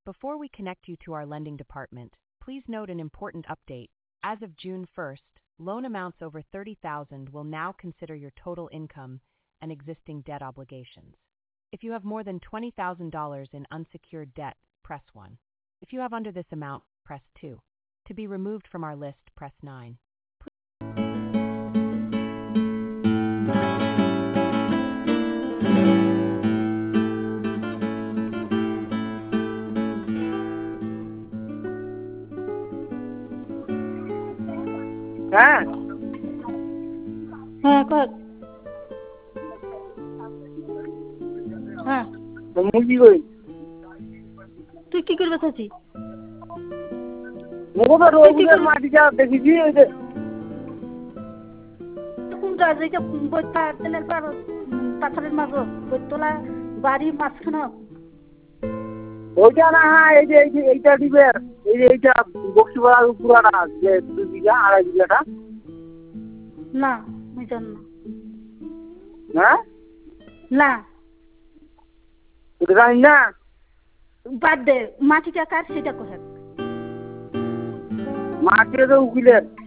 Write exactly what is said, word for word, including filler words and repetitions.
Before we connect you to our lending department, please note an important update. As of June first, loan amounts over thirty thousand dollars will now consider your total income and existing debt obligations. If you have more than twenty thousand dollars in unsecured debt, press one. If you have under this amount, press two. To be removed from our list, press nine. হ্যাঁ হ্যাঁ কর হ্যাঁ মুরগি কই তুই কি করবে চাচি মোগো রোগুলার মাটিটা দেখেছি ওই যে কোনটা যেটা বইটা তেলের পার পাথরের মাঝে বইতলা বাড়ি মাঝখানে ওইটা না এই যে এই যে এইটা দিবে এই যে এইটা বক্সিপাড়ার পুরাটা যে দুই বিঘা আড়াই বিঘাটা না আমি জানি না হ্যাঁ না ওটা জানি না বাদ দে মাটিটা কার সেটা কোথায় মাটিটা তো উকিলের